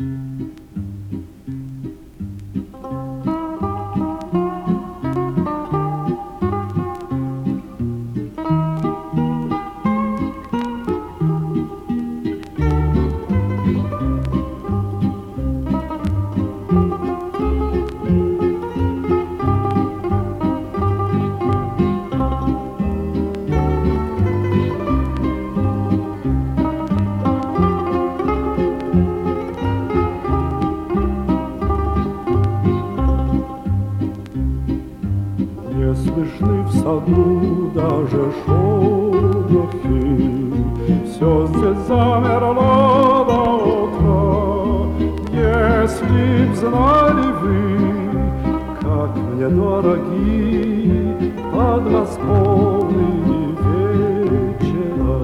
Не слышны в саду даже шорохи, все здесь замерло до утра. Если б знали вы, как мне дороги подмосковные вечера,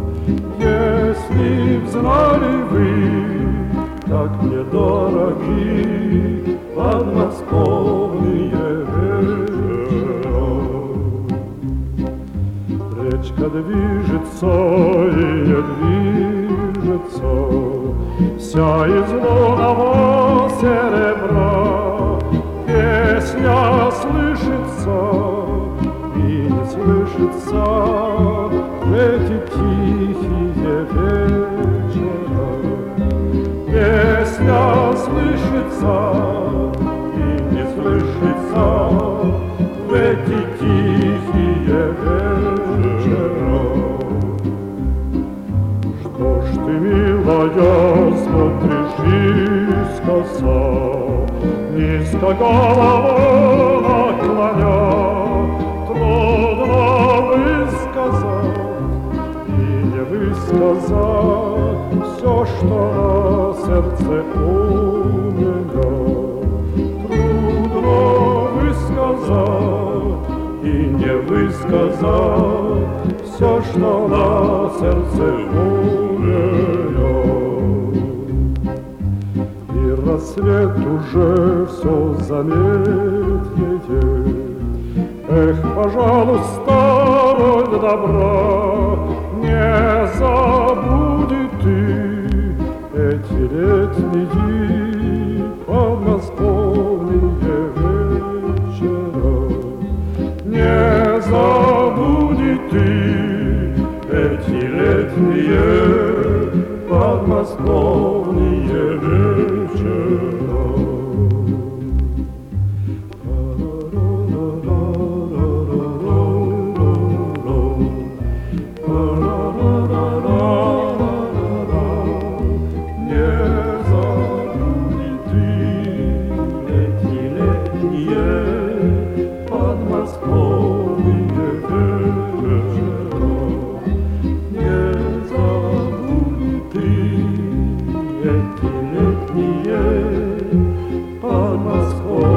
если б знали вы, как мне дороги подмосковные вечера. Речка движется и не движется, вся из лунного серебра. Песня слышится и не слышится в эти тихие вечера. Песня слышится и не слышится в эти тихие вечера. Что ж ты, милая, смотришь искоса, низко голову наклоня? Трудно высказать и не высказать все, что на сердце у меня. Трудно высказать и не высказать все, что на сердце у меня. И рассвет уже все заметнее. Эх, пожалуйста, будь добра, не забудь ты эти летние подмосковные вечера. Не забудь ты эти летние подмосковные вечера. Подмосковье.